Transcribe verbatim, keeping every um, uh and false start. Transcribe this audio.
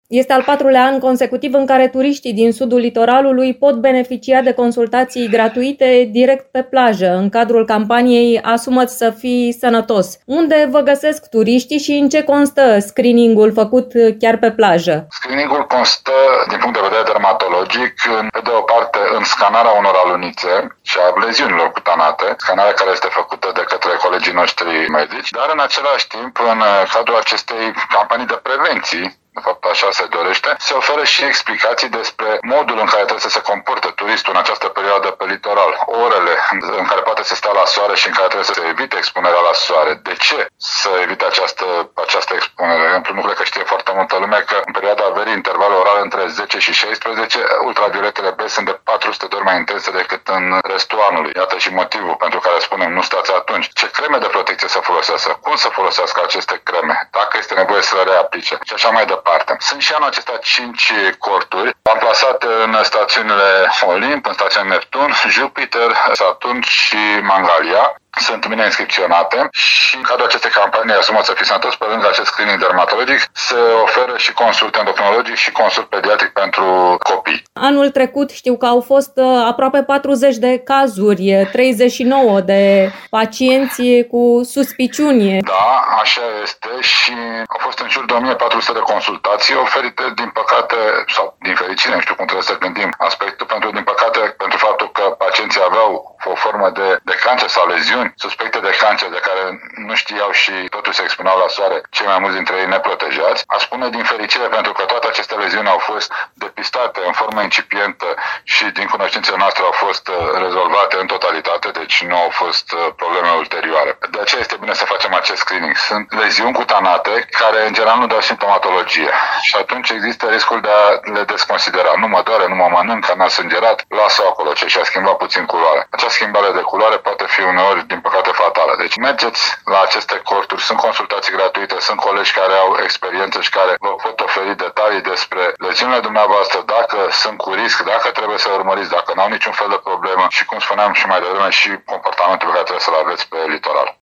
Este al patrulea an consecutiv în care turiștii din sudul litoralului pot beneficia de consultații gratuite direct pe plajă, în cadrul campaniei Asumă-ți să fii sănătos. Unde vă găsesc turiștii și în ce constă screening-ul făcut chiar pe plajă? Screening-ul constă, din punct de vedere dermatologic, pe de o parte în scanarea unor alunițe și a leziunilor cutanate, scanarea care este făcută de către colegii noștri medici, dar în același timp, în cadrul acestei campanii de prevenții, de fapt așa se dorește, se oferă și explicații despre modul în care trebuie să se comporte turistul în această perioadă pe litoral, orele în care poate să stea la soare și în care trebuie să se evite expunerea la soare. De ce să evite această, această expunere? De exemplu, nu cred că știe foarte multă lume că în perioada verii, intervalul orar între zece și șaisprezece, ultravioletele B sunt de patru sute de ori mai intense decât în restul anului. Iată și motivul pentru care spunem nu stați atunci. Ce creme de protecție să folosească? Cum să folosească aceste creme? Dacă este nevoie să le reaplice? Și așa mai departe. Sunt și anul acesta cinci corturi amplasate în stațiunile Olimp, în stațiunea Neptun, Jupiter, Saturn și Mangalia. Sunt bine inscripționate și în cadrul acestei campanii Asumă-ți să fii sănătos, pe lângă acest screening dermatologic, se oferă și consult endocrinologic și consult pediatric pentru copii. Anul trecut știu că au fost aproape patruzeci de cazuri, treizeci și nouă de pacienți cu suspiciuni. Da, așa este și au fost în jur de o mie patru sute de consultații oferite, din păcate, sau din fericire, nu știu cum trebuie să gândim aspectul, pentru, din păcate, pentru faptul că pacienții aveau o formă de, de cancer sau leziuni suspecte de cancer de care nu știau și totuși se expuneau la soare, cei mai mulți dintre ei neprotejați. Aș spune din fericire pentru că toate aceste leziuni au fost depistate în formă incipientă și din cunoștințele noastre au fost rezolvate în totalitate, deci nu au fost probleme ulterioare. De aceea este bine să facem acest screening. Sunt leziuni cutanate care în general nu dau simptomatologie și atunci există riscul de a le desconsidera. Nu mă doare, nu mă mănânc, că n-a sângerat, lasă-o acolo, ce și-a schimbat puțin culoarea. Acea schimbare de culoare poate fi uneori din păcate fatală. Deci mergeți la aceste corturi, sunt consultații gratuite, sunt colegi care au experiență și care vă pot oferi detalii despre leziunile dumneavoastră, dacă sunt cu risc, dacă trebuie să urmăriți, dacă n-au niciun fel de problemă și, cum spuneam și mai devreme, și comportamentul pe care trebuie să-l aveți pe litoral.